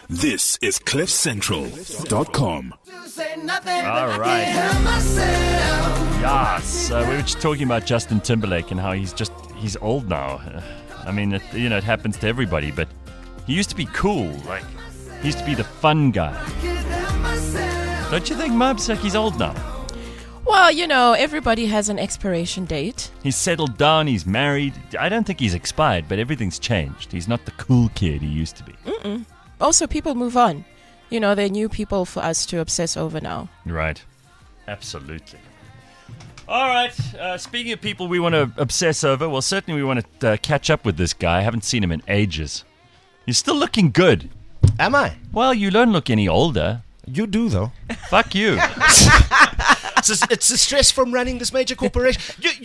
This is CliffCentral.com. All right. Yes. We were just talking about Justin Timberlake and how he's old now. I mean, it happens to everybody, but he used to be cool. Like, he used to be the fun guy. Don't you think, Mubs? Like, he's old now. Well, everybody has an expiration date. He's settled down, he's married. I don't think he's expired, but everything's changed. He's not the cool kid he used to be. Also, people move on. There are new people for us to obsess over now. Right. Absolutely. All right. Speaking of people we want to obsess over, well, certainly we want to catch up with this guy. I haven't seen him in ages. He's still looking good. Am I? Well, you don't look any older. You do, though. Fuck you. It's the stress from running this major corporation.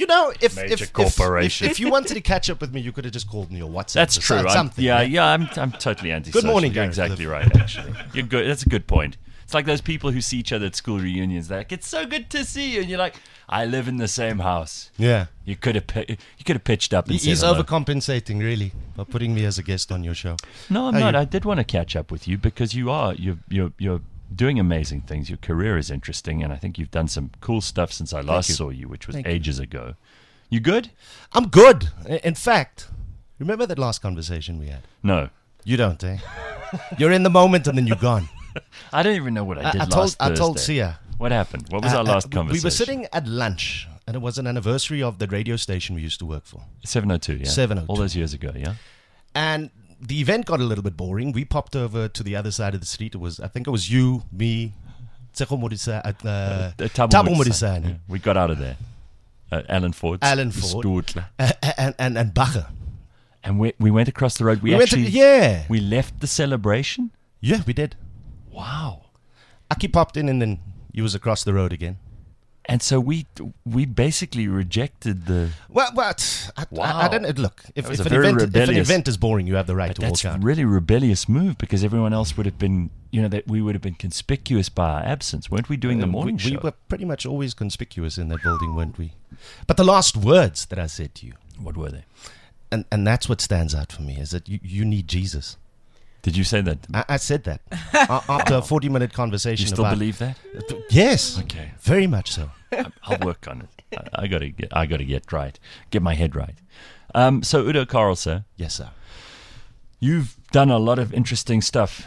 If you wanted to catch up with me, you could have just called me or WhatsApp. That's true. I'm totally antisocial. Good morning, You're Gareth. exactly right, actually. You're good. That's a good point. It's like those people who see each other at school reunions. They're like, "It's so good to see you," and you're like, "I live in the same house." Yeah. You could have pitched up and said He's hello. overcompensating, really, by putting me as a guest on your show. No, I'm not. I did want to catch up with you because you're doing amazing things. Your career is interesting, and I think you've done some cool stuff since I last saw you, which was ages ago. You good? I'm good. In fact, remember that last conversation we had? No. You don't, eh? You're in the moment and then you're gone. I don't even know what I did last Thursday. I told Sia. What happened? What was our last conversation? We were sitting at lunch, and it was an anniversary of the radio station we used to work for. 702, yeah. 702. All those years ago, yeah. And the event got a little bit boring. We popped over to the other side of the street. I think it was you, me, Tseko Thabo Modisani. Yeah. We got out of there. Alan Ford. Stootler. And Bacher. And we went across the road. We left the celebration? Yeah, we did. Wow. Aki popped in and then he was across the road again. And so we basically rejected the... Wow. I don't know. Look, if an event is boring, you have the right to walk out. That's a really rebellious move because everyone else would have been, that we would have been conspicuous by our absence. Weren't we doing the morning show? We were pretty much always conspicuous in that building, weren't we? But the last words that I said to you... What were they? And that's what stands out for me, is that you need Jesus. Did you say that? I said that after a 40-minute conversation. You still believe that? Yes. Okay. Very much so. I'll work on it. I got to get right. Get my head right. So Udo Karl, sir. Yes, sir. You've done a lot of interesting stuff.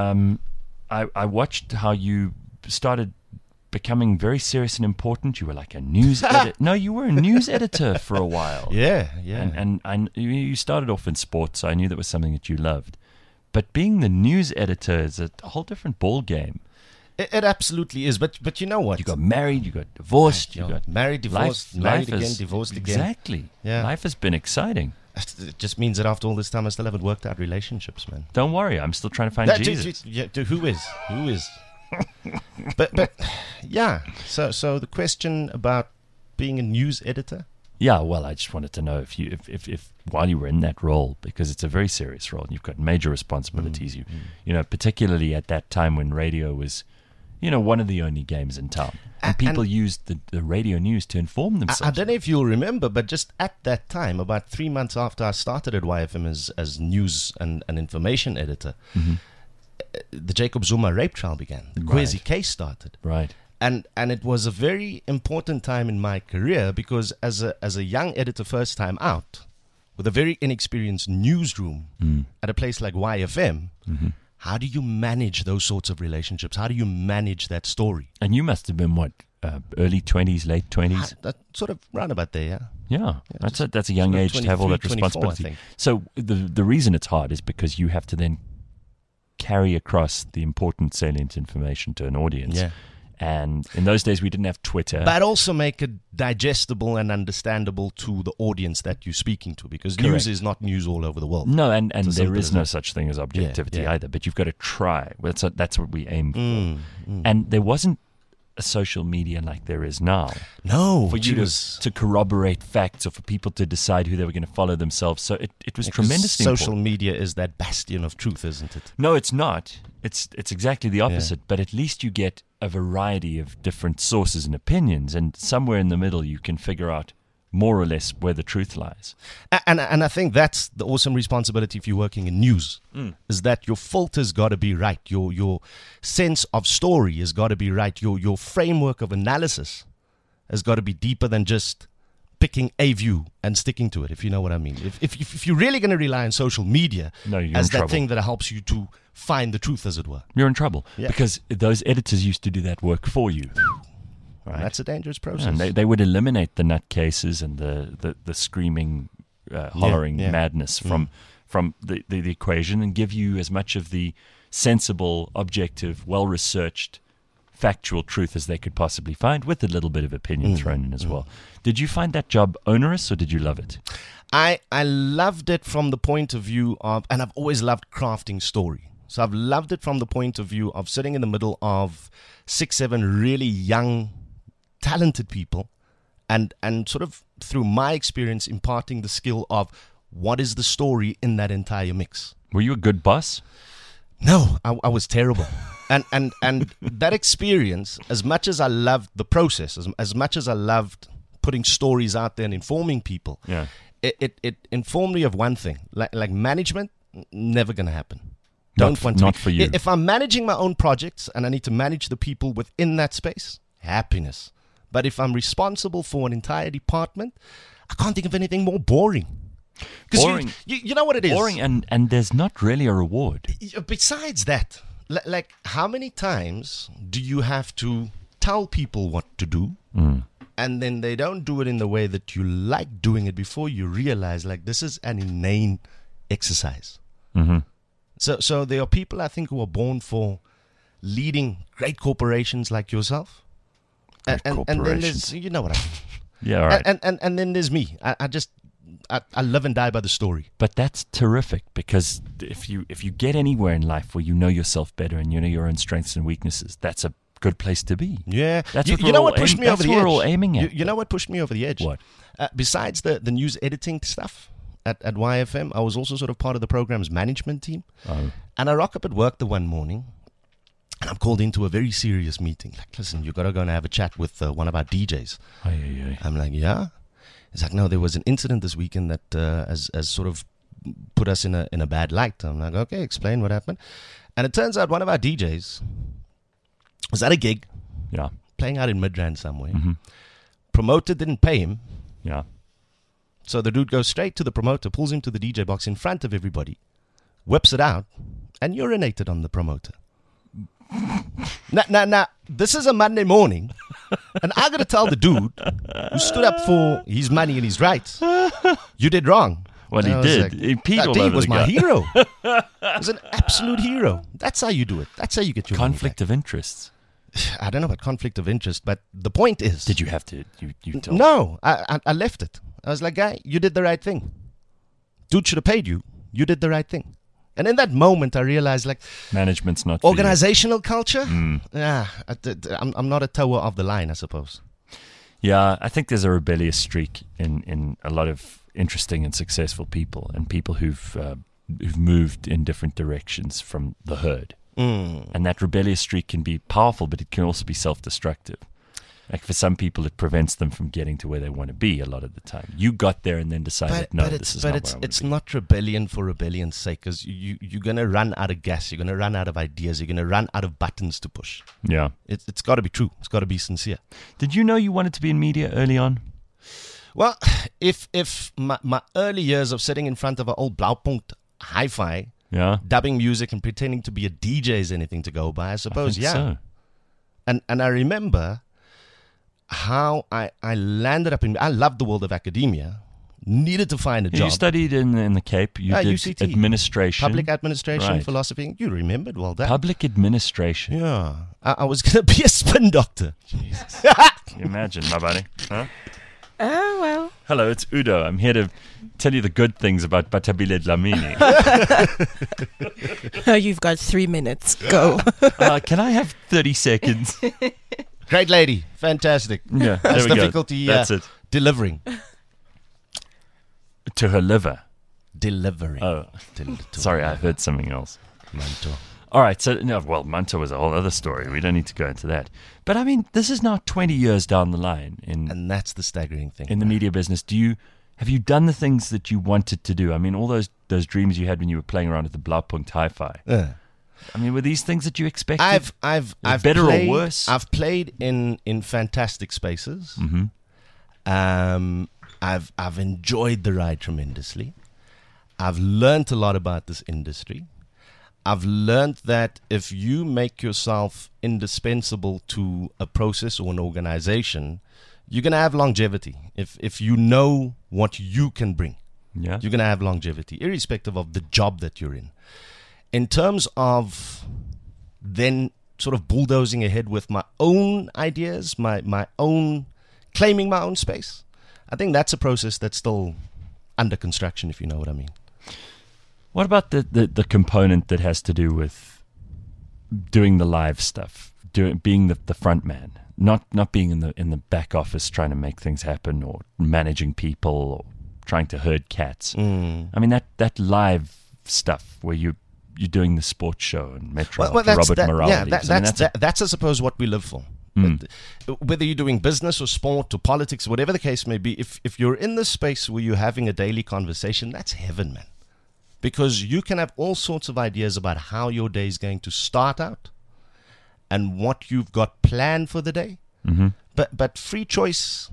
I watched how you started becoming very serious and important. You were like a news editor. No, you were a news editor for a while. Yeah. And you started off in sports, so I knew that was something that you loved. But being the news editor is a whole different ball game. It absolutely is. But you know what? You got married, you got divorced, you got married, divorced, married again, divorced again. Exactly. Yeah. Life has been exciting. It just means that after all this time, I still haven't worked out relationships, man. Don't worry, I'm still trying to find Jesus. Who is? but yeah. So the question about being a news editor. Yeah, well, I just wanted to know if while you were in that role, because it's a very serious role, and you've got major responsibilities. You particularly at that time when radio was, one of the only games in town, and people used the radio news to inform themselves. I don't know if you'll remember, but just at that time, about 3 months after I started at YFM as news and information editor, the Jacob Zuma rape trial began. The Kwezi case started. Right. And it was a very important time in my career because as a young editor first time out, with a very inexperienced newsroom at a place like YFM, how do you manage those sorts of relationships? How do you manage that story? And you must have been, early 20s, late 20s? Sort of round about there, yeah. Yeah, that's a young age to have all that responsibility. So the reason it's hard is because you have to then carry across the important salient information to an audience. Yeah. And in those days, we didn't have Twitter. But also make it digestible and understandable to the audience that you're speaking to, because news is not news all over the world. No, and there is no such thing as objectivity either, but you've got to try. That's what we aim for. And there wasn't a social media like there is now. No. For you to corroborate facts or for people to decide who they were going to follow themselves. So it was tremendously important. Social media is that bastion of truth, isn't it? No, it's not. It's exactly the opposite. But at least you get a variety of different sources and opinions, and somewhere in the middle you can figure out more or less where the truth lies. And I think that's the awesome responsibility if you're working in news, is that your filter's got to be right. Your sense of story has got to be right. Your framework of analysis has got to be deeper than just picking a view and sticking to it, if you know what I mean. If you're really going to rely on social media as that thing that helps you to find the truth, as it were, you're in trouble. Because those editors used to do that work for you. Right. That's a dangerous process. And they would eliminate the nutcases and the screaming, hollering madness from the equation and give you as much of the sensible, objective, well-researched, factual truth as they could possibly find, with a little bit of opinion thrown in as well. Did you find that job onerous, or did you love it? I loved it from the point of view of, and I've always loved crafting story. So I've loved it from the point of view of sitting in the middle of 6, 7 really young, talented people, and sort of through my experience imparting the skill of what is the story in that entire mix. Were you a good boss? No, I was terrible. And that experience, as much as I loved the process, as much as I loved putting stories out there and informing people, it informed me of one thing. Like management, never going to happen. Not for you. If I'm managing my own projects and I need to manage the people within that space, happiness. But if I'm responsible for an entire department, I can't think of anything more boring. Boring. You know what it is? Boring, and there's not really a reward. Besides that, like how many times do you have to tell people what to do, and then they don't do it in the way that you like doing it before you realize, like, this is an inane exercise. Mm-hmm. So there are people, I think, who are born for leading great corporations like yourself. And then there's, you know what I mean. Yeah, all right. And then there's me. I live and die by the story. But that's terrific, because if you get anywhere in life where you know yourself better and you know your own strengths and weaknesses, that's a good place to be. Yeah. That's you know what pushed me over the edge? That's what we're all aiming at. You know what pushed me over the edge? What? Besides the news editing stuff at YFM, I was also sort of part of the program's management team. Oh. And I rock up at work the one morning, and I'm called into a very serious meeting. Like, listen, you got to go and have a chat with one of our DJs. I'm like, yeah? He's like, no, there was an incident this weekend that has sort of put us in a bad light. I'm like, okay, explain what happened. And it turns out one of our DJs was at a gig, playing out in Midrand somewhere. Mm-hmm. Promoter didn't pay him. Yeah. So the dude goes straight to the promoter, pulls him to the DJ box in front of everybody, whips it out, and urinated on the promoter. Now, this is a Monday morning, and I got to tell the dude who stood up for his money and his rights, you did wrong. Well, he did. He peed all over was the my guy. hero. He was an absolute hero. That's how you do it. That's how you get your conflict of interests. I don't know about conflict of interest, but the point is... Did you have to... You told No, I left it. I was like, guy, you did the right thing. Dude should have paid you. You did the right thing. And in that moment, I realized, like... Management's not organizational culture? Yeah, I'm not a tower of the line, I suppose. Yeah, I think there's a rebellious streak in a lot of interesting and successful people, and people who've moved in different directions from the herd. And that rebellious streak can be powerful, but it can also be self-destructive. Like, for some people, it prevents them from getting to where they want to be a lot of the time. You got there and then decided, this is not where I want to be. It's not rebellion for rebellion's sake, because you're going to run out of gas, you're going to run out of ideas, you're going to run out of buttons to push. Yeah. It's got to be true. It's got to be sincere. Did you know you wanted to be in media early on? Well, if my early years of sitting in front of an old Blaupunkt hi-fi, dubbing music and pretending to be a DJ is anything to go by, I suppose, I think so. And I remember how I landed up in... I loved the world of academia, needed to find a job. You studied in the Cape. You did UCT. Administration. Public administration, right. Philosophy. You remembered well done. Public administration. Yeah. I was going to be a spin doctor. Jesus. Can you imagine, my buddy? Huh? Oh, well. Hello, it's Udo. I'm here to tell you the good things about Batabile Dlamini. You've got 3 minutes. Go. Can I have 30 seconds? Great lady. Fantastic. Yeah, That's there we difficulty go. That's it. Delivering. To her liver. Delivering. Oh, sorry, I heard something else. Manto. All right, so no, well, Manto was a whole other story. We don't need to go into that. But I mean, this is now 20 years down the line And that's the staggering thing. in the media business. Have you done the things that you wanted to do? I mean, all those dreams you had when you were playing around at the Blaupunkt Hi-Fi. I mean, were these things that you expected? I've better played, or worse? I've played in fantastic spaces. Mm-hmm. I've enjoyed the ride tremendously. I've learned a lot about this industry. I've learned that if you make yourself indispensable to a process or an organization, you're going to have longevity. If you know what you can bring, Yeah. you're going to have longevity, irrespective of the job that you're in. In terms of then sort of bulldozing ahead with my own ideas, my own, claiming my own space, I think that's a process that's still under construction, if you know what I mean. What about the component that has to do with doing the live stuff, being the front man, not being in the back office trying to make things happen or managing people or trying to herd cats? I mean that live stuff where you're doing the sports show and Metro Well, after Robert Morales. yeah, I mean, that's I suppose what we live for. Whether you're doing business or sport or politics, whatever the case may be, if you're in this space where you're having a daily conversation, that's heaven, man. Because you can have all sorts of ideas about how your day is going to start out and what you've got planned for the day. Mm-hmm. But free choice,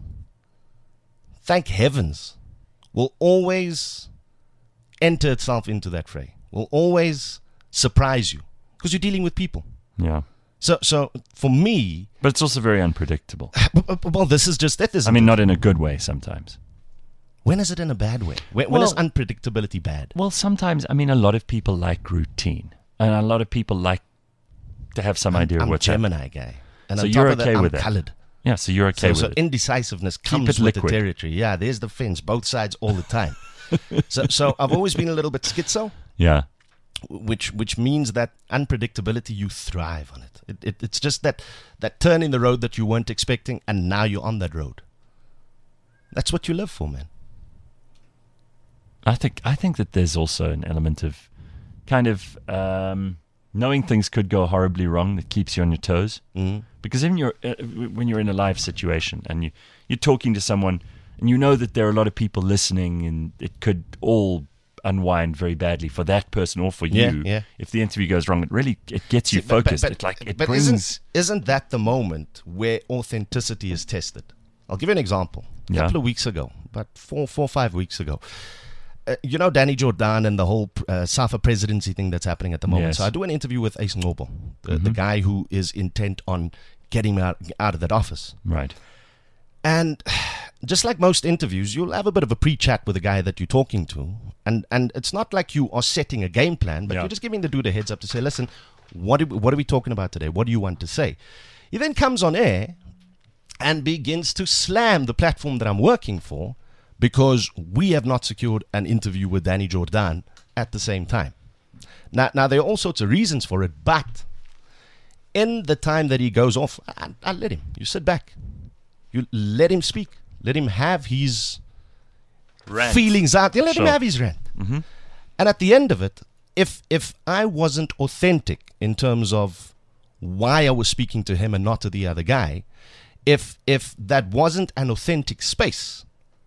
thank heavens, will always enter itself into that fray. Will always surprise you because you're dealing with people. Yeah. So for me, But it's also very unpredictable. well, this is just that. I mean, not in a good way sometimes. When is it in a bad way? When Well- is unpredictability bad? Well, sometimes, I mean, a lot of people like routine. And a lot of people like to have some idea of I'm a what's happening. Gemini guy, and So on you're top of that, okay I'm with that? colored. Yeah, so you're okay So with it. indecisiveness comes it with the liquid. territory. Yeah, there's the fence, both sides all the time. so I've always been a little bit schizo, Yeah. which means that unpredictability, you thrive on it. It's just that turn in the road that you weren't expecting, and now you're on that road. That's what you live for, man. I think that there's also an element of kind of knowing things could go horribly wrong that keeps you on your toes. Mm. Because when you're in a live situation and you're talking to someone and you know that there are a lot of people listening and it could all unwind very badly for that person or for you. Yeah. If the interview goes wrong, it gets you See, but- focused. but- it but brings. isn't that the moment where authenticity is tested? I'll give you an example. A Yeah. couple of weeks ago, about 4 or 5 weeks ago, you know Danny Jordan and the whole SAFA presidency thing that's happening at the moment. Yes. So I do an interview with Ace Noble, the guy who is intent on getting me out of that office. Right. And just like most interviews, you'll have a bit of a pre-chat with the guy that you're talking to. And it's not like you are setting a game plan, but Yeah. you're just giving the dude a heads up to say, listen, what are we talking about today? What do you want to say? He then comes on air and begins to slam the platform that I'm working for because we have not secured an interview with Danny Jordan at the same time. Now there are all sorts of reasons for it, but in the time that he goes off, I let him. You sit back. You let him speak. Let him have his Rant. feelings out. You let him Sure. have his rant. And at the end of it, if I wasn't authentic in terms of why I was speaking to him and not to the other guy, if that wasn't an authentic space,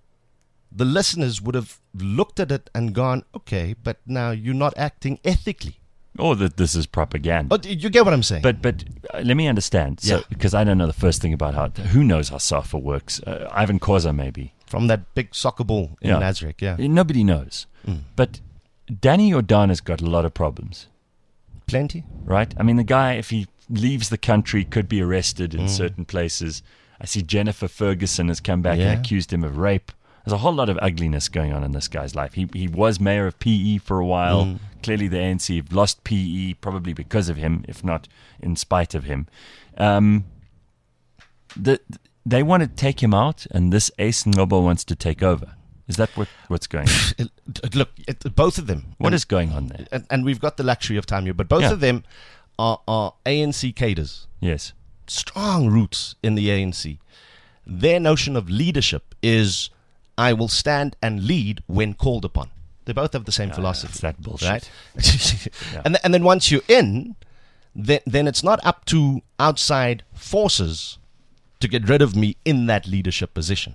the listeners would have looked at it and gone, okay, but now you're not acting ethically. Or that this is propaganda. But you get what I'm saying? But let me understand. So, Yeah. because I don't know the first thing about who knows how SAFA works. Ivan Koza maybe. From that big soccer ball in Yeah. Nazareth, yeah. Nobody knows. But Danny Jordan got a lot of problems, Plenty. right? I mean, the guy, if he leaves the country, could be arrested in certain places. I see Jennifer Ferguson has come back Yeah. and accused him of rape. There's a whole lot of ugliness going on in this guy's life. He was mayor of PE for a while. Clearly the ANC have lost PE probably because of him, if not in spite of him. They want to take him out, and this Ace Ngobo wants to take over. Is that what's going on? Look, both of them. What is going on there? And we've got the luxury of time here, but both Yeah. of them are ANC cadres. Yes. Strong roots in the ANC. Their notion of leadership is, I will stand and lead when called upon. They both have the same philosophy. It's that bullshit. Right? Yeah. And then once you're in, then it's not up to outside forces to get rid of me in that leadership position.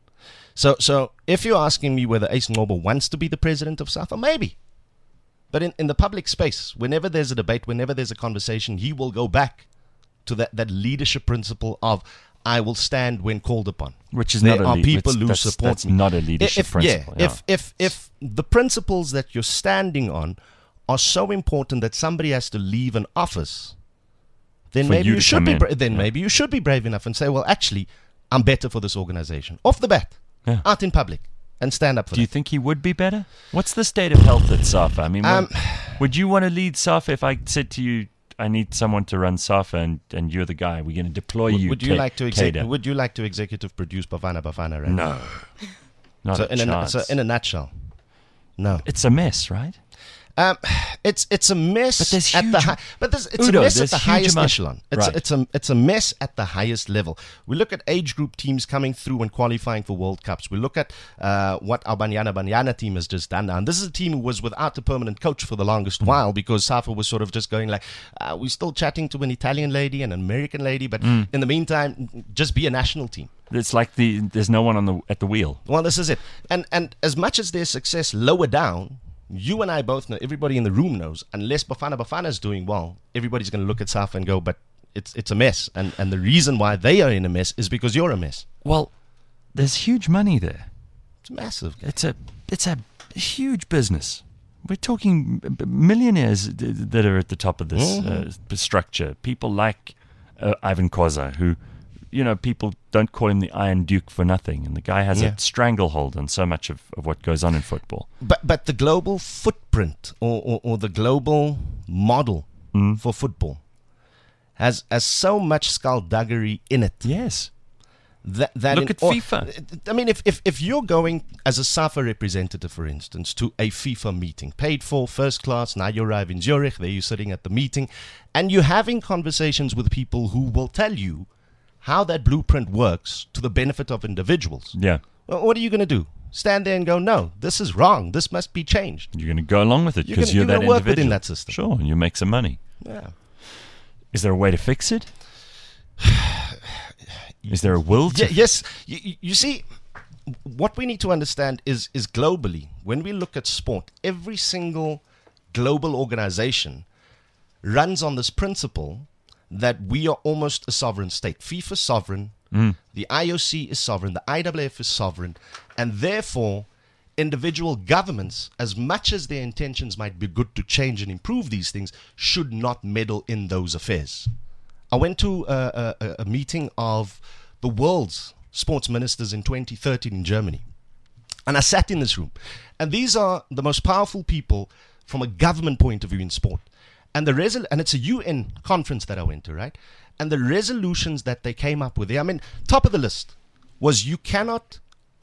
So if you're asking me whether Ace Ngobo wants to be the president of SAFA, maybe. But in the public space, whenever there's a debate, whenever there's a conversation, he will go back to that leadership principle of, I will stand when called upon. Which is there not a are people who support that's me. not a leadership principle. If the principles that you're standing on are so important that somebody has to leave an office, then For maybe you you to should come be in. maybe you should be brave enough and say, well, actually, I'm better for this organization. Off the bat, Yeah. out in public, and stand up for Do you that. think he would be better? What's the state of health at SAFA? I mean, would you want to lead SAFA if I said to you, I need someone to run SAFA and you're the guy. We're going to deploy you. Would you like to Cater. Would you like to executive produce Bafana Bafana? Right? No. Not So a chance. so in a nutshell, no. It's a mess, right? It's a mess. But there's at the huge- it's Udo, a mess at there's the huge highest amount- echelon. Right. It's a mess at the highest level. We look at age group teams coming through and qualifying for World Cups. We look at what our Banyana team has just done now. And this is a team who was without a permanent coach for the longest while because SAFA was sort of just going like, we're still chatting to an Italian lady and an American lady, but in the meantime, just be a national team. It's like there's no one at the wheel. Well, this is it. And as much as their success lower down, you and I both know, everybody in the room knows, unless Bafana Bafana is doing well, everybody's going to look at SAFA and go, but it's a mess. And the reason why they are in a mess is because you're a mess. Well, there's huge money there. It's massive. It's a huge business. We're talking millionaires that are at the top of this structure. People like Ivan Khoza, who, people don't call him the Iron Duke for nothing. And the guy has a stranglehold on so much of what goes on in football. But the global footprint or the global model for football has so much skullduggery in it. Yes. That Look at FIFA. I mean, if you're going as a SAFA representative, for instance, to a FIFA meeting, paid for, first class, now you arrive in Zurich, there you're sitting at the meeting, and you're having conversations with people who will tell you how that blueprint works to the benefit of individuals. Yeah. Well, what are you going to do? Stand there and go, no, this is wrong. This must be changed. You're going to go along with it because You're you're that gonna work individual. within that system. Sure, and you make some money. Yeah. Is there a way to fix it? Is there a will to? Yes. You see, what we need to understand is globally, when we look at sport, every single global organization runs on this principle that we are almost a sovereign state. FIFA is sovereign, the IOC is sovereign, the IAAF is sovereign, and therefore individual governments, as much as their intentions might be good to change and improve these things, should not meddle in those affairs. I went to a meeting of the world's sports ministers in 2013 in Germany. And I sat in this room. And these are the most powerful people from a government point of view in sport. And and it's a UN conference that I went to, right? And the resolutions that they came up with, top of the list was you cannot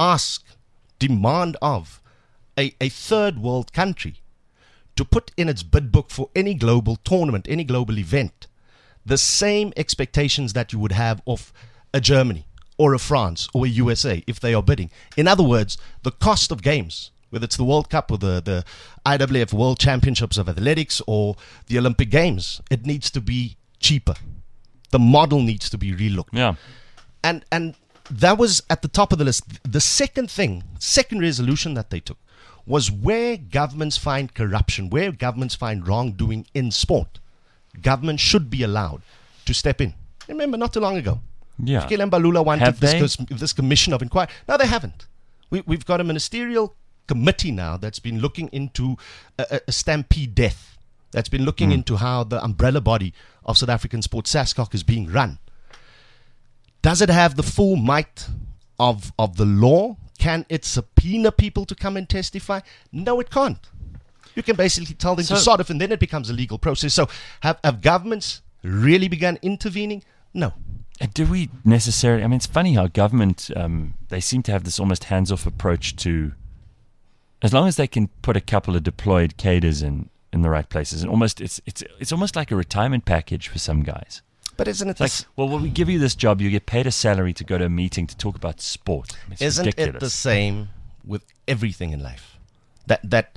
demand of a third world country to put in its bid book for any global tournament, any global event, the same expectations that you would have of a Germany or a France or a USA if they are bidding. In other words, the cost of games, whether it's the World Cup or the IAAF World Championships of Athletics or the Olympic Games, it needs to be cheaper. The model needs to be relooked. Yeah. And that was at the top of the list. The second resolution that they took was where governments find corruption, where governments find wrongdoing in sport, government should be allowed to step in. Remember, not too long ago, Yeah. Fikile Mbalula wanted Have they? this commission of inquiry. No, they haven't. We've got a ministerial committee now that's been looking into a stampede death, that's been looking into how the umbrella body of South African sport, SASCOC, is being run. Does it have the full might of the law? Can it subpoena people to come and testify? No, it can't. You can basically tell them to sort of, and then it becomes a legal process. So have governments really begun intervening? No. Do we necessarily? I mean, it's funny how government they seem to have this almost hands-off approach to, as long as they can put a couple of deployed cadres in the right places, and it's almost like a retirement package for some guys. But isn't it It's like, well, when we give you this job, you get paid a salary to go to a meeting to talk about sport. I mean, it's isn't ridiculous. it the same with everything in life? That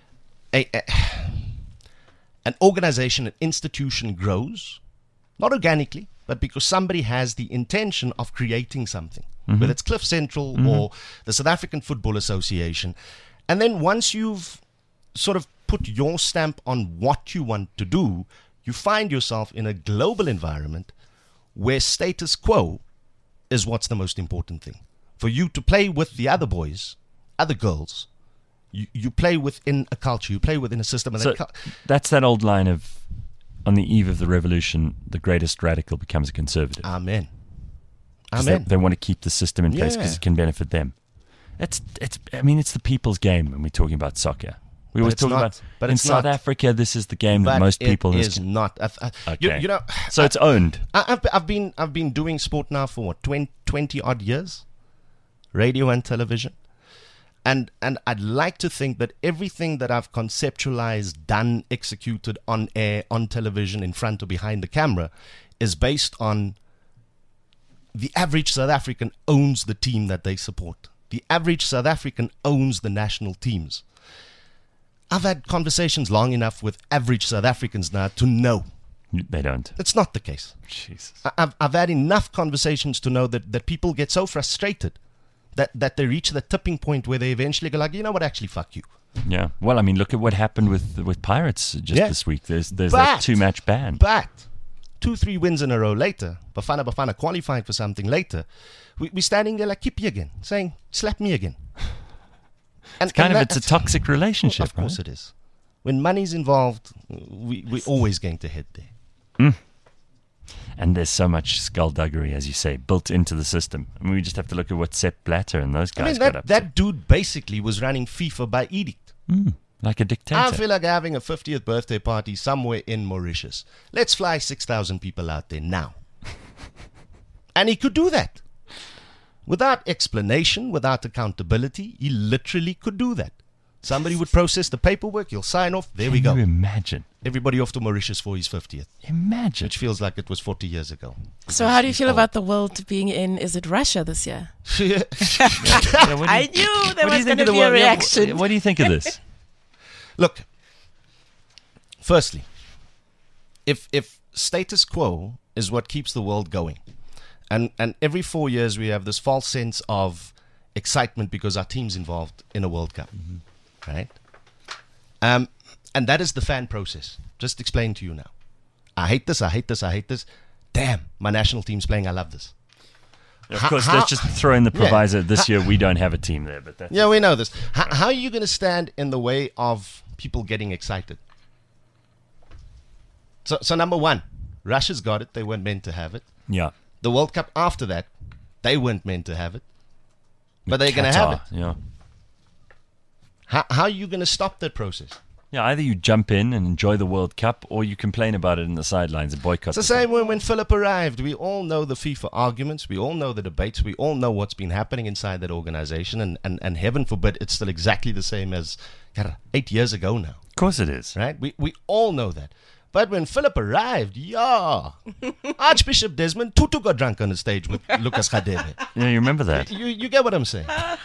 an organization, an institution grows, not organically, but because somebody has the intention of creating something, whether it's Cliff Central or the South African Football Association. And then once you've sort of put your stamp on what you want to do, you find yourself in a global environment where status quo is what's the most important thing. For you to play with the other boys, other girls, you play within a culture, you play within a system. And So that's that old line of, on the eve of the revolution, the greatest radical becomes a conservative. Amen. 'Cause Amen. They want to keep the system in place Yeah. because it can benefit them. It's the people's game when we're talking about soccer. We always it's talk not. about, But in it's South not. Africa, this is the game that most people... it is not. Okay. You know, So it's owned. I've been doing sport now for what, 20 odd years, radio and television, and I'd like to think that everything that I've conceptualized, done, executed on air, on television, in front or behind the camera, is based on the average South African owns the team that they support. The average South African owns the national teams. I've had conversations long enough with average South Africans now to know They don't. it's not the case. Jesus. I've had enough conversations to know that people get so frustrated that they reach the tipping point where they eventually go like, you know what, actually, fuck you. Yeah. Well, I mean, look at what happened with Pirates just Yeah. this week. There's But- that 2-match ban. But 2-3 wins in a row later, Bafana qualifying for something later, we're standing there like Kippy again, saying, slap me again. And, It's a toxic relationship, Of course right? it is. When money's involved, we're always going to head there. And there's so much skullduggery, as you say, built into the system. I mean, we just have to look at what Sepp Blatter and those I guys mean, got up that dude basically was running FIFA by edict. to. Like a dictator. I feel like having a 50th birthday party somewhere in Mauritius. Let's fly 6,000 people out there now. And he could do that. Without explanation, without accountability, he literally could do that. Somebody would process the paperwork, he'll sign off, there we Can you go. imagine? Everybody off to Mauritius for his 50th, Imagine. which feels like it was 40 years ago. So how do you He's feel old. about the world being in, is it Russia this year? Yeah, what do I you- knew there what do you was think going of to the be a world? Yeah, reaction. what do you think of this? Look, firstly, if status quo is what keeps the world going, and every 4 years we have this false sense of excitement because our team's involved in a World Cup, right? And that is the fan process. Just explain to you now. I hate this, I hate this, I hate this. Damn, my national team's playing, I love this. Of course, let's just throw in the proviso. This year we don't have a team there, but that's Yeah, we know this. How are you going to stand in the way of people getting excited? So number one, Russia's got it. They weren't meant to have it. yeah. The World Cup after that, they weren't meant to have it. But they're going to have it. Qatar, Yeah. How are you going to stop that process? Yeah, either you jump in and enjoy the World Cup, or you complain about it in the sidelines and boycott. It's the same when Philip arrived. We all know the FIFA arguments. We all know the debates. We all know what's been happening inside that organization. And heaven forbid, it's still exactly the same as 8 years ago now. Of course it is. Right? We all know that. But when Philip arrived, Archbishop Desmond Tutu got drunk on the stage with Lucas Radebe. Yeah, you remember that. You get what I'm saying?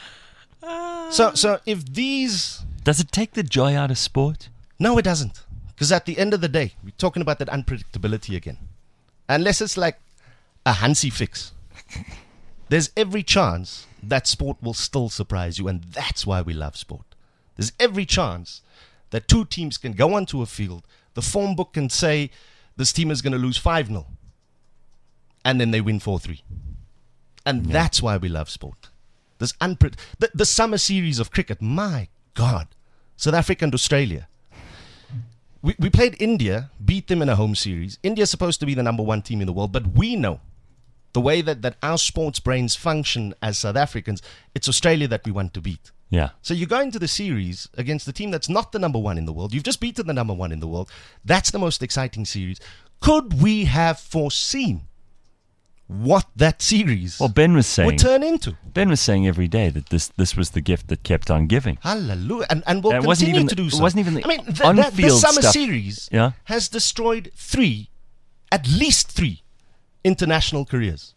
So if these... Does it take the joy out of sport? No, it doesn't. Because at the end of the day, we're talking about that unpredictability again. Unless it's like a Hansi fix. There's every chance that sport will still surprise you, and that's why we love sport. There's every chance that two teams can go onto a field, the form book can say this team is going to lose 5-0, and then they win 4-3. And that's why we love sport. This the summer series of cricket, my God. South Africa and Australia. We played India, beat them in a home series. India's supposed to be the number one team in the world, but we know the way that our sports brains function as South Africans, it's Australia that we want to beat. Yeah. So you go into the series against the team that's not the number one in the world. You've just beaten the number one in the world. That's the most exciting series. Could we have foreseen what that series Well, Ben was saying. would turn into? Ben was saying every day that this was the gift that kept on giving. Hallelujah. And we'll It wasn't continue even to do the- so. it wasn't even the I mean, this on-field summer stuff. series Yeah. has destroyed at least three international careers,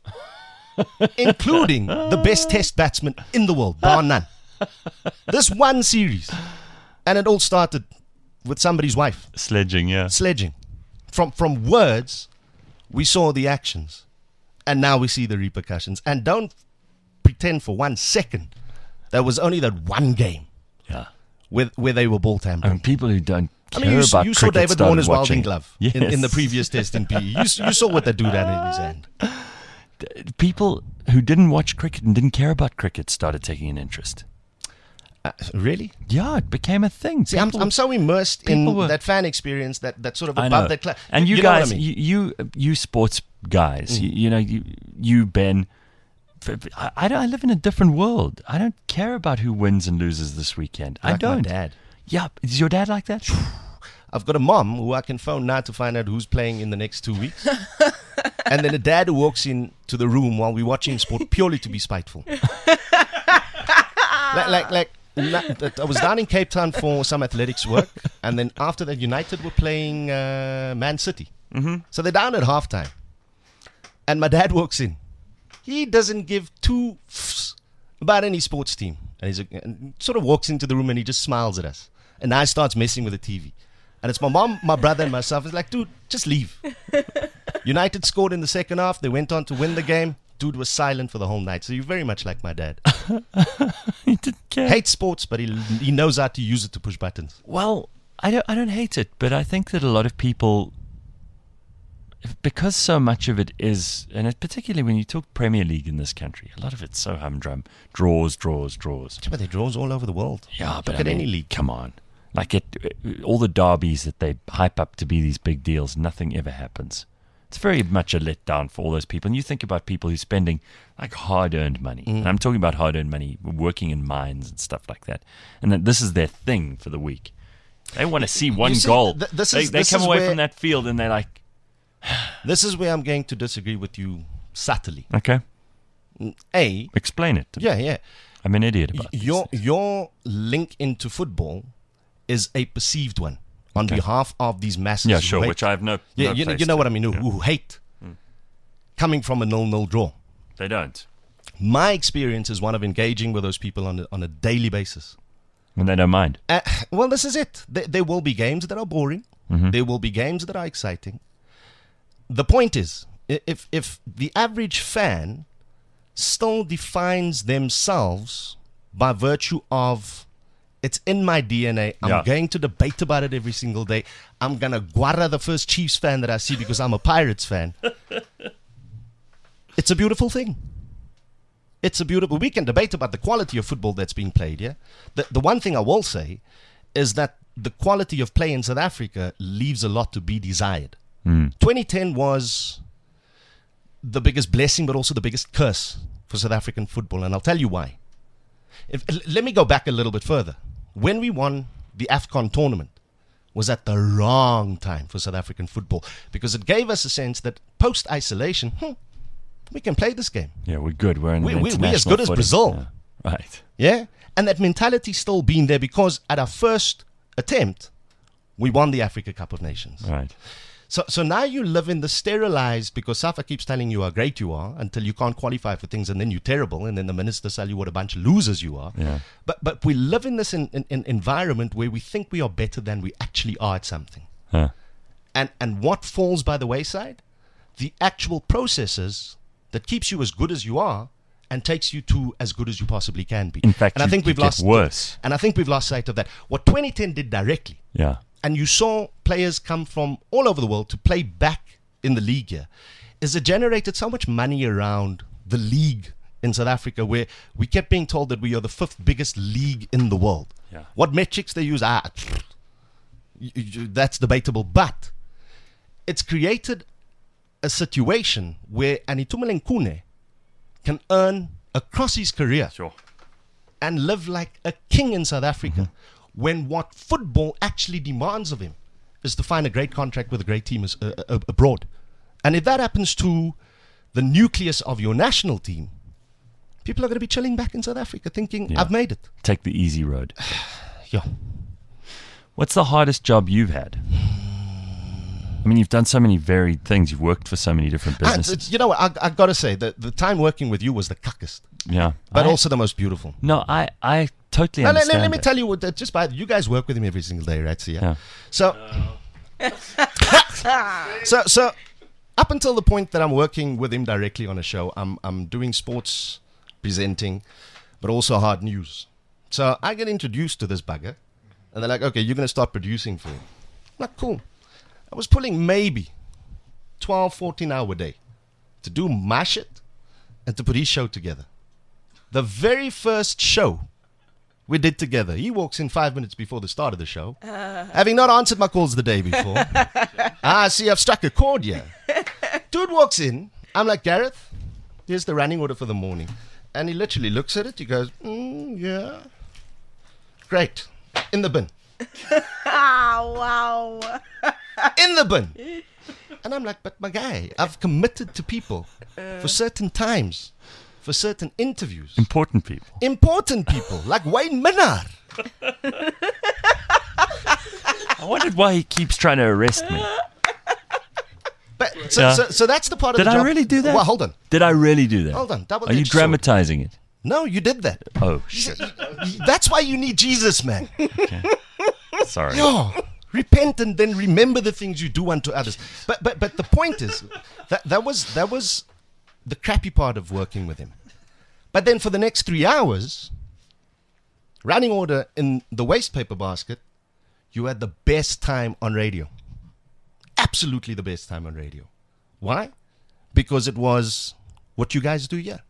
including the best test batsman in the world, bar none. This one series And it all started with somebody's wife. Sledging, yeah. Sledging. From words, we saw the actions. And now we see the repercussions. And don't pretend for 1 second there was only that one game Yeah. where they were ball tampering. I mean, people who don't I care mean, about you saw cricket David started Warner's watching. Wilding Glove Yes. in the previous test in PE. You saw what that dude had in his hand. People who didn't watch cricket and didn't care about cricket started taking an interest. Really? Yeah, it became a thing. See, I'm so immersed in people were- that fan experience that sort of I above know. that class. And you know guys, what I mean? you sports guys, you Ben, I live in a different world. I don't care about who wins and loses this weekend. I Like my don't. dad. Yeah, is your dad like that? I've got a mom who I can phone now to find out who's playing in the next 2 weeks. And then a dad who walks in to the room while we're watching sport purely to be spiteful. I was down in Cape Town for some athletics work. And then after that, United were playing Man City. Mm-hmm. So they're down at halftime. And my dad walks in. He doesn't give two f's about any sports team. And sort of walks into the room and he just smiles at us. And I starts messing with the TV. And it's my mom, my brother, and myself. It's like, dude, just leave. United scored in the second half. They went on to win the game. Dude was silent for the whole night. So you're very much like my dad. He didn't care. Hates sports, but he knows how to use it to push buttons. Well, I don't hate it, but I think that a lot of people, because so much of it is, and it, particularly when you talk Premier League in this country, a lot of it's so humdrum. Draws. But they draws all over the world. Yeah, Look but at I mean, any league. come on. Like all the derbies that they hype up to be these big deals, nothing ever happens. It's very much a letdown for all those people. And you think about people who are spending like hard-earned money. And I'm talking about hard-earned money, working in mines and stuff like that. And that this is their thing for the week. They want to see one goal. They come away from that field and they're like... This is where I'm going to disagree with you subtly. Okay, A, explain it. yeah. I'm an idiot about these things. Your link into football is a perceived one on behalf of these masses. Yeah, who sure, hate. which I have no Yeah, you place know to. what I mean. Who hate coming from a 0-0 draw. They don't. My experience is one of engaging with those people on a daily basis. And they don't mind. Well, this is it. There will be games that are boring. There will be games that are exciting. The point is, if the average fan still defines themselves by virtue of it's in my DNA, I'm going to debate about it every single day. I'm going to guarra the first Chiefs fan that I see because I'm a Pirates fan. It's a beautiful thing. We can debate about the quality of football that's being played, yeah? The one thing I will say is that the quality of play in South Africa leaves a lot to be desired. 2010 was the biggest blessing, but also the biggest curse for South African football, and I'll tell you why. Let me go back a little bit further. When we won the AFCON tournament was at the wrong time for South African football because it gave us a sense that post-isolation, we can play this game. Yeah, we're good. We're in We're international as good as footing. Brazil. Yeah. Right. Yeah? And that mentality still been there because at our first attempt, we won the Africa Cup of Nations. Right. So now you live in the sterilized, because SAFA keeps telling you how great you are until you can't qualify for things, and then you're terrible, and then the ministers tell you what a bunch of losers you are. Yeah. But we live in this in environment where we think we are better than we actually are at something. Huh. And what falls by the wayside? The actual processes that keeps you as good as you are and takes you to as good as you possibly can be. In fact, and I think you we've get lost worse. And I think we've lost sight of that. What 2010 did directly, Yeah. and you saw players come from all over the world to play back in the league here, is it generated so much money around the league in South Africa, where we kept being told that we are the 5th biggest league in the world. Yeah. What metrics they use, that's debatable, but it's created a situation where Anitumeleng Khune can earn across his career Sure. and live like a king in South Africa, when what football actually demands of him is to find a great contract with a great team abroad. And if that happens to the nucleus of your national team, people are going to be chilling back in South Africa thinking, Yeah. I've made it. Take the easy road. Yeah. What's the hardest job you've had? I mean, you've done so many varied things. You've worked for so many different businesses. You know what? I got to say, the time working with you was the cuckest, Yeah. but also the most beautiful. No, I totally Now, understand. let me that. tell you what. Just by you guys work with him every single day, right? So Yeah. So, so up until the point that I'm working with him directly on a show, I'm doing sports presenting, but also hard news. So I get introduced to this bugger, and they're like, "Okay, you're going to start producing for him." I'm like, cool. I was pulling maybe 12, 14-hour day to do my shit and to put his show together. The very first show we did together, he walks in 5 minutes before the start of the show, having not answered my calls the day before. See, I've struck a chord here. Dude walks in. I'm like, Gareth, here's the running order for the morning. And he literally looks at it. He goes, yeah. Great. In the bin. Wow. In the bin. And I'm like, but my guy, I've committed to people for certain times, for certain interviews. Important people. Important people, like Wayne Minnar. I wondered why he keeps trying to arrest me. But, Yeah. so that's the part of Did the I job. really do that? Well, hold on. Did I really do that? Hold on. Are you dramatizing it? No, you did that. Oh, shit. That's why you need Jesus, man. Sorry. Yo, repent and then remember the things you do unto others. But the point is that was the crappy part of working with him. But then for the next 3 hours, running order in the waste paper basket, you had the best time on radio. Absolutely the best time on radio. Why? Because it was what you guys do here.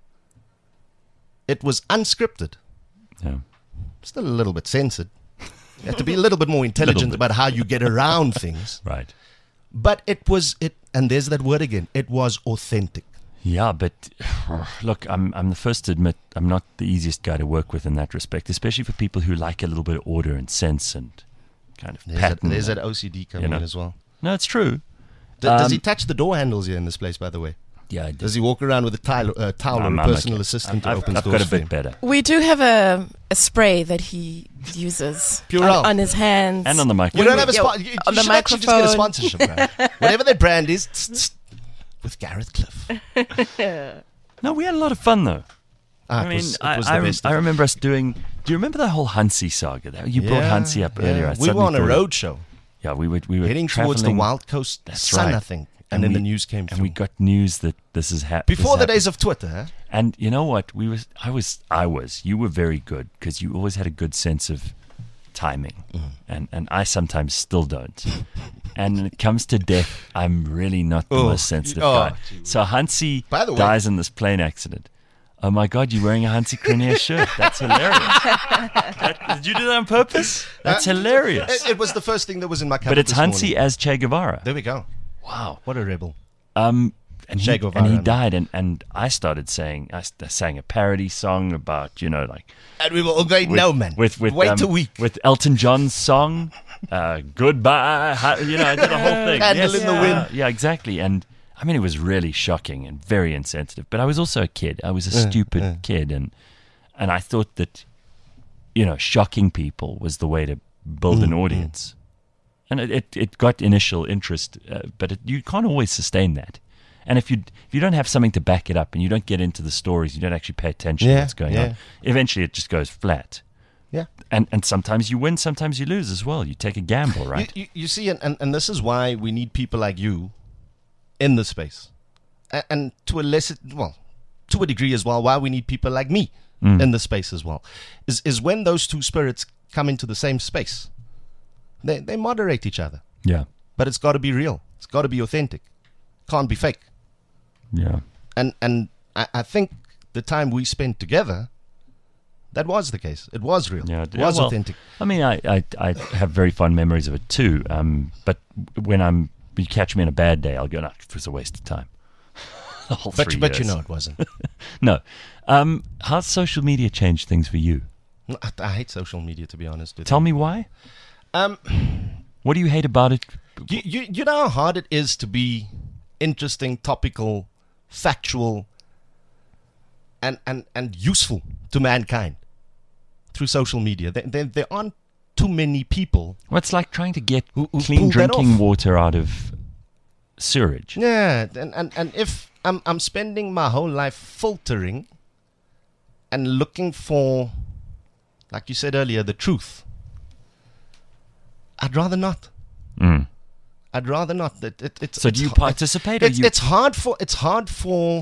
It was unscripted. Yeah. Still a little bit censored. You have to be a little bit more intelligent bit. about how you get around things. Right. But and there's that word again. It was authentic. Yeah, but look, I'm the first to admit I'm not the easiest guy to work with in that respect, especially for people who like a little bit of order and sense and kind of pattern. There's that OCD coming in as well. No, it's true. Does he touch the door handles here in this place, by the way? Yeah, I do. Does he walk around with a towel or a personal assistant who opens I've doors got a for bit him? better. We do have a spray that he uses Purell. on his hands. And on the You microphone. don't have a Yeah, spot. You on the should actually just get a microphone. sponsorship, right? Whatever their brand is, with Gareth Cliff. No, we had a lot of fun though. Ah, I mean, it was the best. I remember us doing. Do you remember the whole Hansi saga? You brought Hansi up earlier. I We were suddenly on a thought- road show, Yeah, we were heading towards the traveling. Wild Coast That's Sun, right. I think. And then the news came through. and we got news that this is Before the days of Twitter, huh? And you know what? I was. You were very good because you always had a good sense of timing, and I sometimes still don't. And when it comes to death, I'm really not the most sensitive guy. So Hansi By the way- dies in this plane accident. Oh my God, you're wearing a Hansi Krinier shirt. That's hilarious. Did you do that on purpose? That's hilarious. It was the first thing that was in my cupboard But it's this Hansi morning. as Che Guevara. There we go. Wow. What a rebel. And Che he, Guevara, and he I mean. died, and I started saying, I sang a parody song about, like And we were all going, no, man. with Wait a week. with Elton John's song, Goodbye. I did a whole thing. Candle in the wind. Yeah, exactly. And I mean, it was really shocking and very insensitive. But I was also a kid. I was a stupid kid, and I thought that, shocking people was the way to build an audience. And it got initial interest, but you can't always sustain that. And if you don't have something to back it up, and you don't get into the stories, you don't actually pay attention to what's going on, eventually it just goes flat. Yeah. And sometimes you win, sometimes you lose as well. You take a gamble, right? You see, and this is why we need people like you in the space. And to a degree as well, why we need people like me in the space as well. Is when those two spirits come into the same space. They moderate each other. Yeah. But it's got to be real. It's got to be authentic. Can't be fake. Yeah. And I think the time we spent together, that was the case. It was real. Yeah, it was authentic. I mean, I have very fond memories of it too. But when you catch me on a bad day, I'll go, no, it was a waste of time. The whole 3 But years. it wasn't. No. How's social media changed things for you? I hate social media, to be honest with Tell me why. you. What do you hate about it? You know how hard it is to be interesting, topical, factual, and useful to mankind through social media. There aren't too many people. Well, it's like trying to get Who clean pulled that drinking off. water out of sewage. Yeah, and if I'm spending my whole life filtering and looking for like you said earlier, the truth, I'd rather not. I'd rather not. So do you participate? It's hard for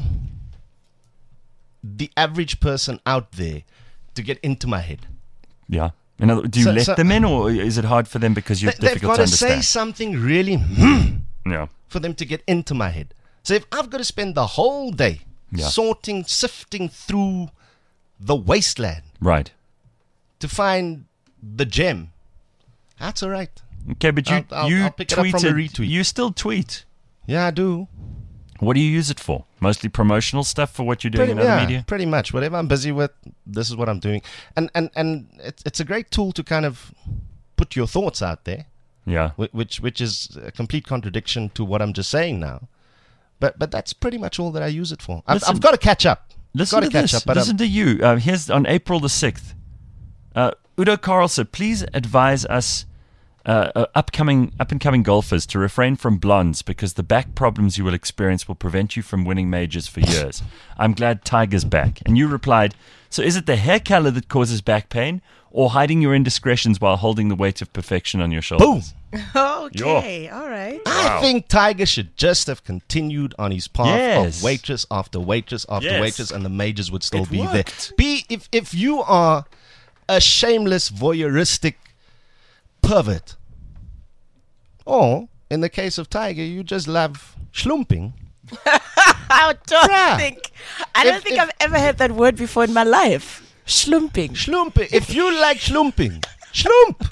the average person out there to get into my head. Yeah. Do you let them in, or is it hard for them because you're difficult to understand? They've got to say something really Yeah. for them to get into my head. So if I've got to spend the whole day sifting through the wasteland Right. to find the gem, that's all right. Okay, but you I'll pick it up from a retweet. You still tweet. Yeah, I do. What do you use it for? Mostly promotional stuff for what you're doing in other media? Pretty much. Whatever I'm busy with, this is what I'm doing. And it's a great tool to kind of put your thoughts out there. Yeah. Which is a complete contradiction to what I'm just saying now. But that's pretty much all that I use it for. I've got to catch up. Listen to this. Listen to you. Here's on April the 6th. Udo Carl said, please advise us up-and-coming golfers to refrain from blondes because the back problems you will experience will prevent you from winning majors for years. I'm glad Tiger's back. And you replied, so is it the hair color that causes back pain or hiding your indiscretions while holding the weight of perfection on your shoulders? Boom. Okay, all right. I think Tiger should just have continued on his path Yes. of waitress after waitress after Yes. waitress, and the majors would still It be worked. there. If you are a shameless voyeuristic pervert, or in the case of Tiger, you just love schlumping. I don't Yeah. think I've ever heard that word before in my life. Schlumping. Schlumping. If you like schlumping, schlump.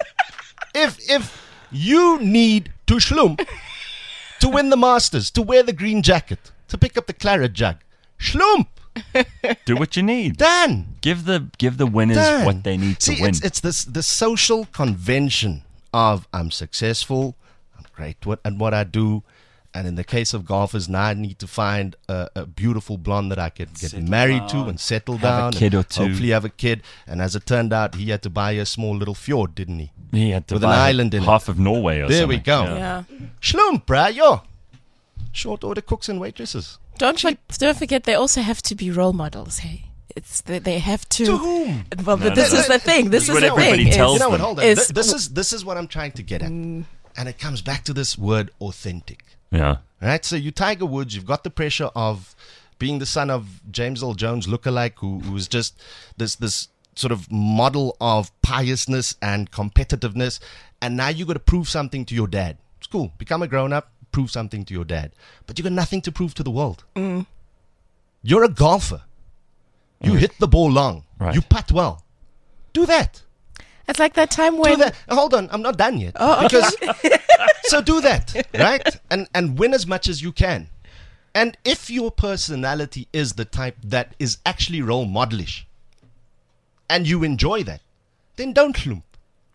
If you need to schlump to win the Masters, to wear the green jacket, to pick up the claret jug, schlump. Do what you need. Done. Give the winners Done. what they need See, to win. it's the social convention of I'm successful, I'm great at what I do, and in the case of golfers, now I need to find a beautiful blonde that I can get Settle married down, to and settle have a down. kid and or two. Hopefully have a kid. And as it turned out, he had to buy a small little fjord, didn't he? He had to with an buy island in it. half of Norway or There something. we go. Yeah. Schlump, bruh, yo. Short order cooks and waitresses. Don't forget they also have to be role models, hey? They have to. To whom? Well, No, this no, is the thing. This is what the everybody thing. tells You know what? them. Hold on. Is- This is what I'm trying to get at, and it comes back to this word authentic. Yeah. Right? So you Tiger Woods, you've got the pressure of being the son of James Earl Jones lookalike, who's just this sort of model of piousness and competitiveness, and now you got to prove something to your dad. It's cool. Become a grown up, prove something to your dad, but you got nothing to prove to the world. You're a golfer. You hit the ball long. Right. You putt well. Do that. It's like that time Do when. that. Hold on, I'm not done yet. Oh, okay. Because so do that, right? And win as much as you can. And if your personality is the type that is actually role modelish, and you enjoy that, then don't slump.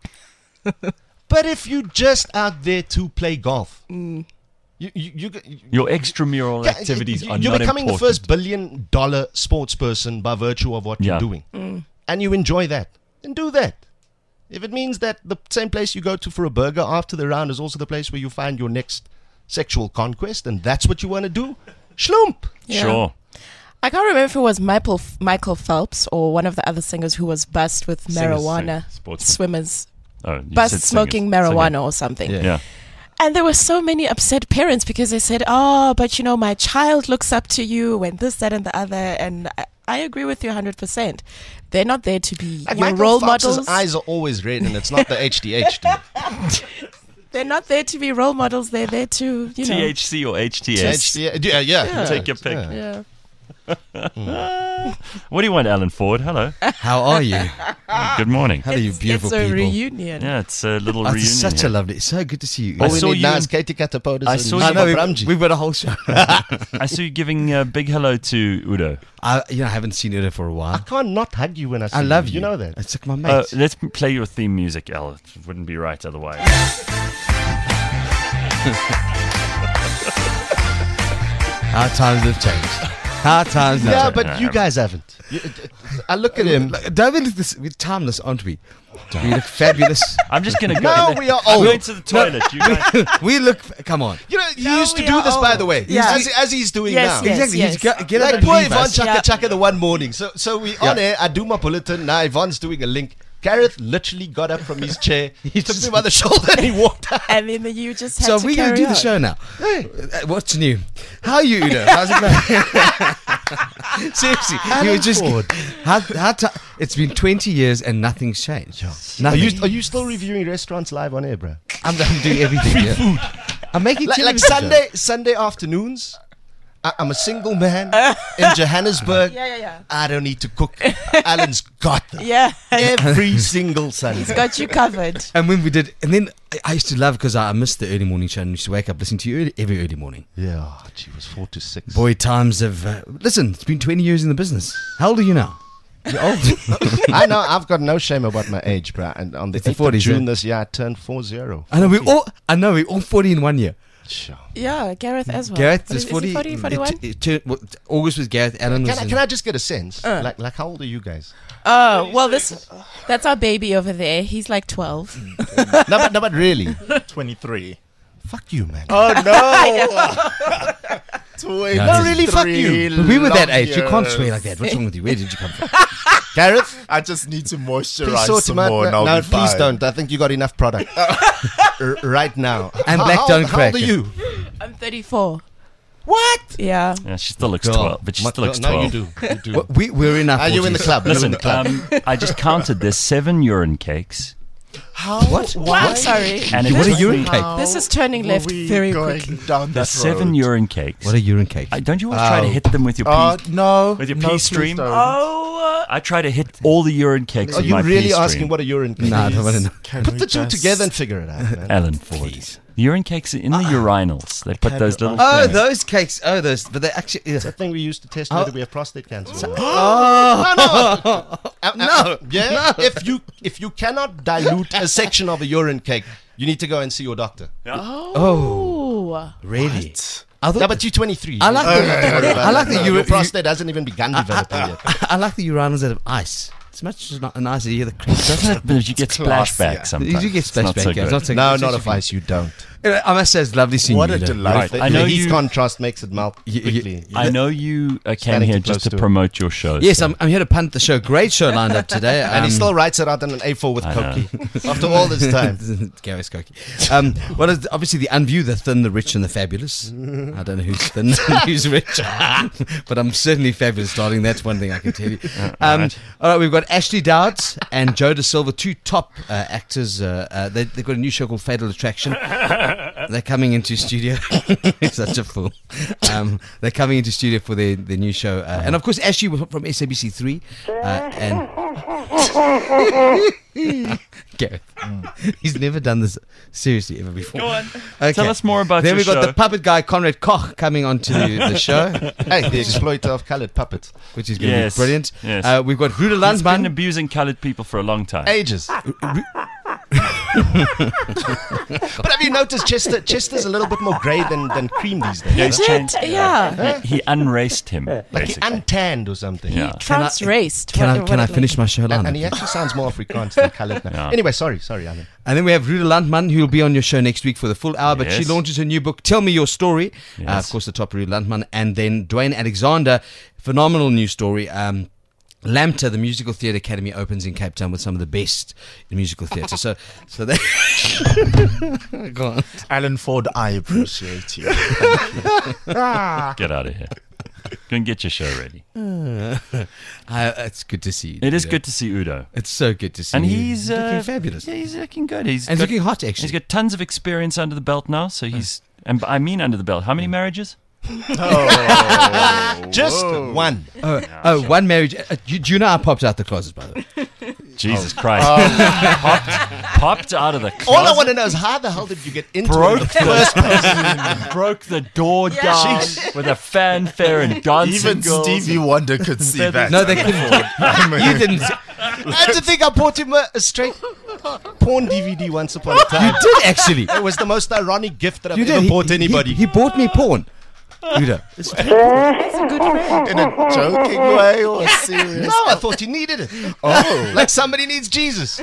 But if you just out there to play golf, Your extramural activities are you're not becoming important. the first $1 billion sports person by virtue of what Yeah. you're doing, and you enjoy that, then do that. If it means that the same place you go to for a burger after the round is also the place where you find your next sexual conquest, and that's what you want to do, schlump. Yeah. Sure. I can't remember if it was Michael Phelps or one of the other singers who was bussed with marijuana. Sportsman. Swimmers Oh, you bussed said smoking singers. marijuana or something. Yeah. Yeah. And there were so many upset parents because they said, "Oh, but you know, my child looks up to you and this, that, and the other." And I agree with you 100%. They're not there to be Like your Michael role Phelps's models. eyes are always red, and it's not the HDH, dude. They're not there to be role models. They're there to, you know. THC or HTS. Yeah. Take your pick. Yeah. What do you want, Alan Ford? Hello. How are you? Good morning. Hello, you beautiful It's a people. reunion. Yeah, it's a little Oh, reunion. it's such a here. lovely. It's so good to see you. I All we saw need you now in- is Katie Catapodis. I saw I you- know Bramji. we've got a whole show. I saw you giving a big hello to Udo. I haven't seen Udo for a I while. can't not hug you when I see I love you. you. You know that. It's like my mate. Let's play your theme music, Al. It wouldn't be right otherwise. Our times have changed. Our times have Yeah, changed. but you guys haven't. I look at him. Don't we look this? We're timeless, aren't we? We look fabulous. I'm just going to go. No, we are I'm old. going to the toilet. You guys. We look. Come on. You know, he No, used to we do are this, by old. the way, Yeah. as he's doing Yes, now. yes. Exactly. You get up Like and poor leave Yvonne us. Yeah. Chaka the one morning. So we on air. I do my bulletin. Now Yvonne's doing a link. Gareth literally got up from his chair. He took me by the shoulder and he walked out. And then you just had So to we're going to carry do the on. show now. What's new? How are you, Udo? How's it going? Seriously, you were just. It's been 20 years and nothing's changed. Are Nothing. you still reviewing restaurants live on air, bro? I'm doing everything. Yeah. I'm making Like Sunday afternoons. I'm a single man in Johannesburg. Yeah. I don't need to cook. Alan's got them. Yeah. Every single Sunday. Got you covered. And when we did, and then I used to love because I missed the early morning show and used to wake up listening to you every early morning. Yeah, she was 4 to 6. Boy, times have. Listen, it's been 20 years in the business. How old are you now? You're old. I know. I've got no shame about my age, bro. And on the It's the 8th of 40s, June eh? this year, I turned 40. I know we're all 40 in 1 year. Sure. Yeah, Gareth as well. Gareth What is he 40. 41? August was Gareth. Alan was. Can I just get a sense? Like how old are you guys? Oh, well, that's our baby over there. He's like 12. No, but really. 23. Fuck you, man. Oh no! 23 No, really, fuck you. But we were that long age. You can't years. swear like that. What's wrong with you? Where did you come from? Gareth, I just need to please moisturize sort some him out. more and I'll No, be please fine. don't. I think you got enough product right now. And How- black how- don't How old crack are it. you? I'm 34. What? Yeah. Yeah, she still looks Girl. 12, but she still looks 12. No, you do. You do. Well, we're in our 40s. Are you in the club? You're in Listen, the club. I just counted. There's 7 urine cakes, How? What? I'm sorry. and it What a took urine me- cake. This is turning Were left we very going quickly. down that There's 7 road? urine cakes. What a urine cake. Don't you always try to hit them with your pee? Oh no! With your no, pea please stream? don't. Oh, I try to hit all the urine cakes Are with you my really pea asking stream. what a urine cake No, I is? don't want to know. Can Put we the two just- together and figure it out, man. Alan Ford. The urine cakes are in the urinals. They put those little. Oh, things. those cakes. Oh, those. But they actually. It's a thing we used to test whether we have prostate cancer. Oh. No. Yeah. If you cannot dilute a section of a urine cake, you need to go and see your doctor. oh. Really? I thought. No, but you're 23. I like the. I like the your urine. prostate hasn't even begun developing yet. I like the urinals that have ice. It's much nicer to hear the cream. Doesn't it? But you get class, splashback yeah. sometimes. You do get It's not splashback. so Yeah, it's good. not so No, good. not a vice. You don't. I must say, it's lovely seeing What you. a Udo. delight. Right. The I know heat you- contrast makes it melt You- quickly. I know you came Standing here too close just to to it. promote your show. Yes, so- I'm here to punt the show. Great show lined up today. And he still writes it out on an A4 with I know. Cokie. After all this time. Gary Skokie. Well, it's obviously the unview, the thin, the rich, and the fabulous. I don't know who's thin and who's rich, but I'm certainly fabulous, darling. That's one thing I can tell you. right. All right, we've got Ashley Dowds and Joe De Silva, two top actors. They've got a new show called Fatal Attraction. They're coming into studio. He's such a fool. They're coming into studio for their new show. And of course, Ashley was from SABC3. And Gareth, he's never done this seriously ever before. Go on. Okay. Tell us more about Then your we've got show. the puppet guy, Conrad Koch, coming onto the show, Hey, the exploiter of colored puppets. which is going to Yes. be brilliant. Yes. We've got Ruda He's been Landsman. abusing coloured people for a long time. Ages. But have you noticed Chester's a little bit more grey than cream these days? Yeah, he's Did? changed. Yeah. He unraced him, Like he basically. untanned or something. Yeah. Trans-raced. Can I finish my show line? And he actually sounds more Afrikaans than coloured now. Yeah. Anyway, sorry, Alan. And then we have Ruda Landman, who will be on your show next week for the full hour, but she Yes. launches her new book, Tell Me Your Story. Yes. Of course, the top Ruda Landman. And then Dwayne Alexander, phenomenal new story. Lambda, the Musical Theatre Academy, opens in Cape Town with some of the best in musical theatre. So they go on. Alan Ford, I appreciate you. Get out of here. Go and get your show ready. It's good to see you. It is Udo. good to see Udo. It's so good to see And you. he's looking fabulous. Yeah, he's looking good. He's And he's got, looking hot, actually. he's got tons of experience under the belt now. So he's, and I mean under the belt. How many marriages? Just one. One marriage. Do you know I popped out the closet, by the way? Jesus Christ! popped out of the closet. All I want to know is how the hell did you get into broke it? broke the door down with a fanfare and dancing Even girls. Stevie Wonder could see Feathers. that. No, they couldn't. You didn't. I had to think I bought him a straight porn DVD once upon a time. You did, actually. It was the most ironic gift that I've You ever did. bought anybody. He bought me porn. Udo. It's a good friend. In a joking way or serious? No, I thought you needed it. Oh. Like somebody needs Jesus.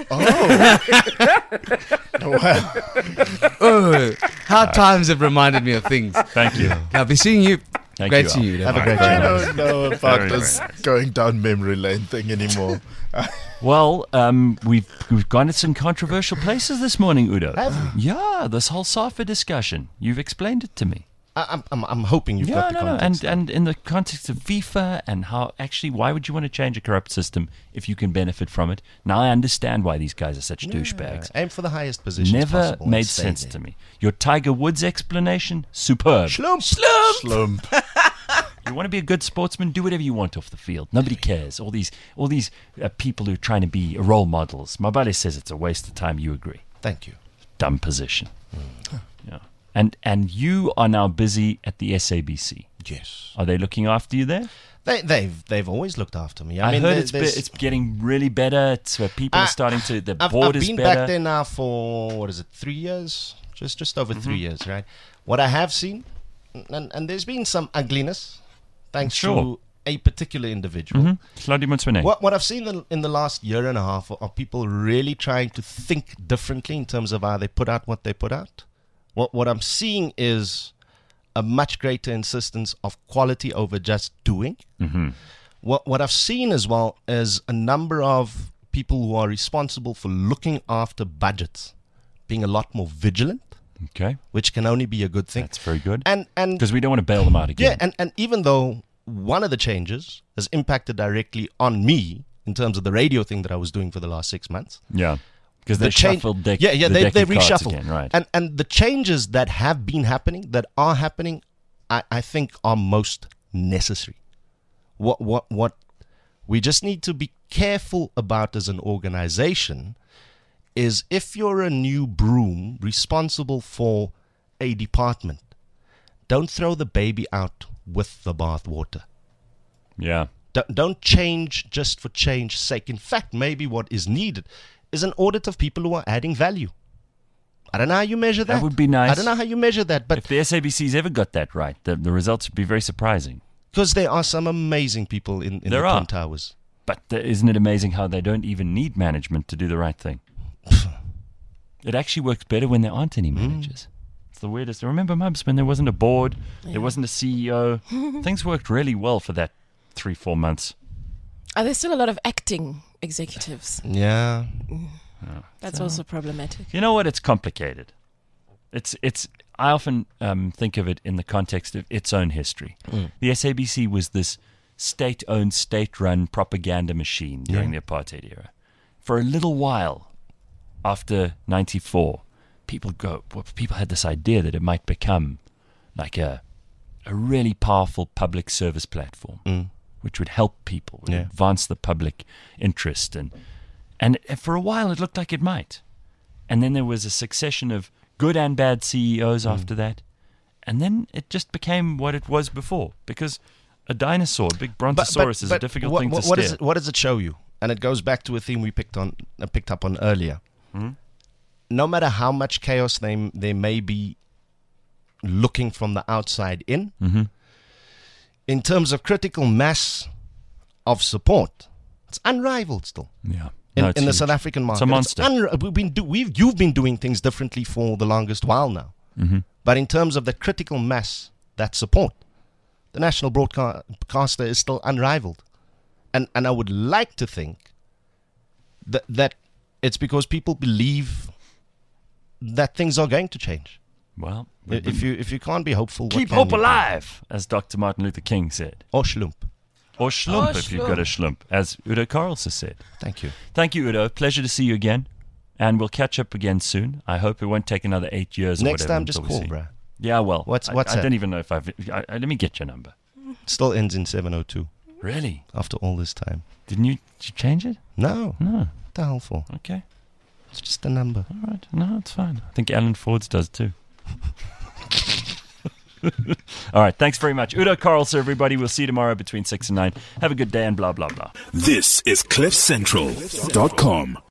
Oh, how times have reminded me of things. Thank you. I'll be seeing you. Thank Great you, seeing Al. you. Udo. Have a great I day. don't know about Very, this very nice. going down memory lane thing anymore. Well, we've gone to some controversial places this morning, Udo. Have Yeah, this whole SAFA discussion. You've explained it to me. I'm hoping you've got the context. And in the context of FIFA and how actually, why would you want to change a corrupt system if you can benefit from it? Now I understand why these guys are such douchebags. Aim for the highest positions Never possible and made stay sense there. to me. Your Tiger Woods explanation, superb. Slump. You want to be a good sportsman, do whatever you want off the field. Nobody cares. All these people who are trying to be role models. Mabale says it's a waste of time. You agree? Thank you. Dumb position. Yeah. And you are now busy at the SABC. Yes. Are they looking after you there? They've always looked after me. I mean, heard there's- it's getting really better. It's where people are starting to. The I've board is been better. back there now for 3 years, just over 3 years, right? What I have seen, and there's been some ugliness, thanks Sure. to a particular individual. Claudio Motswane. What I've seen in the last year and a half are people really trying to think differently in terms of how they put out what they put out. What I'm seeing is a much greater insistence of quality over just doing. What I've seen as well is a number of people who are responsible for looking after budgets being a lot more vigilant, Okay, which can only be a good thing. that's very good. And Because we don't want to bail them out again. yeah, and even though one of the changes has impacted directly on me in terms of the radio thing that I was doing for the last 6 months, Yeah. Because they change- shuffled deck. they deck of cards reshuffled again, right? and the changes that have been happening, that are happening, I think are most necessary. What we just need to be careful about as an organization is, if you're a new broom responsible for a department, don't throw the baby out with the bathwater. Yeah. Don't change just for change's sake. In fact, maybe what is needed is an audit of people who are adding value. I don't know how you measure that. That would be nice. I don't know how you measure that, but If the SABC's ever got that right, the results would be very surprising. because there are some amazing people in the There are. Twin Towers. But isn't it amazing how they don't even need management to do the right thing? It actually works better when there aren't any managers. It's the weirdest. Remember, Mubs, when there wasn't a board, there wasn't a CEO, things worked really well for that 3-4 months. Are there still a lot of acting executives? Yeah. That's also problematic. You know what? It's complicated. It's. I often think of it in the context of its own history. The SABC was this state-owned, state-run propaganda machine during the apartheid era. For a little while, after '94, people had this idea that it might become like a really powerful public service platform, which would help people, would advance the public interest, and for a while it looked like it might. And then there was a succession of good and bad CEOs after that, and then it just became what it was before, because a dinosaur, a big brontosaurus, is a difficult thing to steer. What does it show you? And it goes back to a theme we picked up on earlier. No matter how much chaos they may be looking from the outside in, in terms of critical mass of support, it's unrivaled still. Yeah. In, No, it's in the huge. South African market, It's a monster. you've been doing things differently for the longest while now. But in terms of the critical mass, that support, the national broadcaster is still unrivaled. And I would like to think that it's because people believe that things are going to change. Well, If you can't be hopeful, keep what can hope you do? alive, as Dr. Martin Luther King said. Or schlump. Or schlump, if you've got a schlump, as Udo Karlsson said. Thank you. Thank you, Udo. Pleasure to see you again. And we'll catch up again soon. I hope it won't take another 8 years or Next whatever. time, just until we call, see. bruh. Yeah, well, What's I that? don't even know if let me get your number. Still ends in 702 Really? after all this time. Did you change it? No. No. What the hell for? Okay. It's just a number. All right. No, it's fine. I think Alan Ford's does too. All right. Thanks very much. Udo Karlsson, everybody. We'll see you tomorrow between 6 and 9. Have a good day and blah, blah, blah. This is CliffCentral.com.